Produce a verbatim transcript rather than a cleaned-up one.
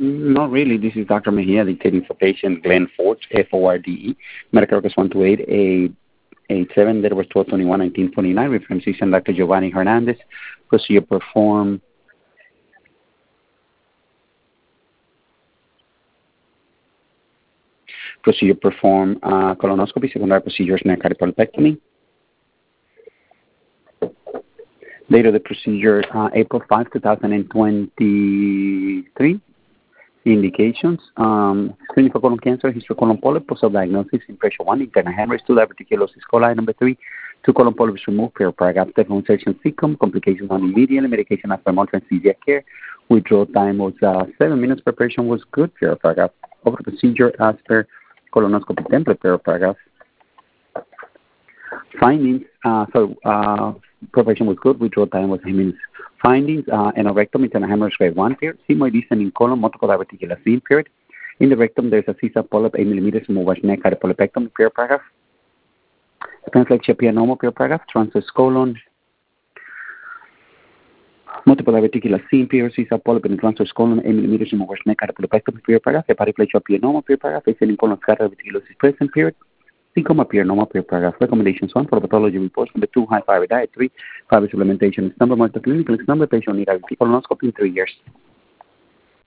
Not really. This is Doctor Mejia dictating for patient Glenn Ford, F O R D E. Medical records one two eight eight eight seven. Date was twelve twenty-one nineteen forty-nine. Reference physician Doctor Giovanni Hernandez. Procedure performed. Procedure performed uh, colonoscopy. Secondary procedures neck cardiopulmonectomy. Date of the procedure uh, April fifth, twenty twenty-three. Indications, um, screening for colon cancer, history of colon polyp, post-diagnosis, impression one, internal hemorrhage, two, diverticulosis coli, number three, two colon polyps removed, perioperative abscess, insertion cecum, complications on immediately, medication after monitoring anesthesia care, withdrawal time was uh, seven minutes, preparation was good, perioperative, over the procedure as per colonoscopy template, perioperative. Findings, uh, so uh, preparation was good, withdrawal time was eight minutes. Findings, uh, in a rectum, internal hemorrhage grade one period, sigmoid descent in colon, multiple diverticular period. In the rectum, there's a C S A polyp, eight millimeters, removal neck, cardiopulmonectomy, period paragraph. Spenflexia pianoma, period paragraph, transverse colon, multiple diverticular period, C S A polyp in the transverse colon, eight millimeters, removal neck, cardiopulmonectomy, period paragraph. Hepatoplegia pianoma, period paragraph, is in colon, scatter diverticulosis present, period. Syncoma appear, normal appear paragraph. Recommendations one for the pathology reports. Number two, high fiber diet. Three, fiber supplementation. Number one, the clinical number patient need a colonoscopy in three years.